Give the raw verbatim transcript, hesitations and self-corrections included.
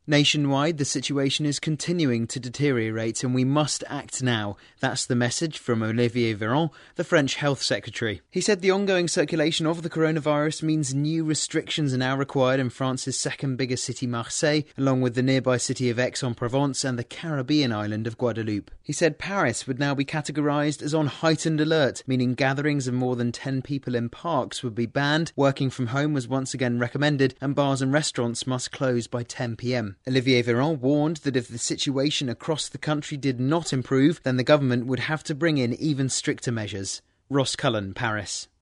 Nationwide, the situation is continuing to deteriorate and we must act now. That's the message from Olivier Véran, the French Health Secretary. He said the ongoing circulation of the coronavirus means new restrictions are now required in France's second biggest city, Marseille, along with the nearby city of Aix-en-Provence and the Caribbean island of Guadeloupe. He said Paris would now be categorised as on heightened alert, meaning gatherings of more than ten people in parks would be banned, working from home was once again recommended, and bars and restaurants must close by ten p.m. Olivier Véran warned that if the situation across the country did not improve, then the government would have to bring in even stricter measures. Ross Cullen, Paris.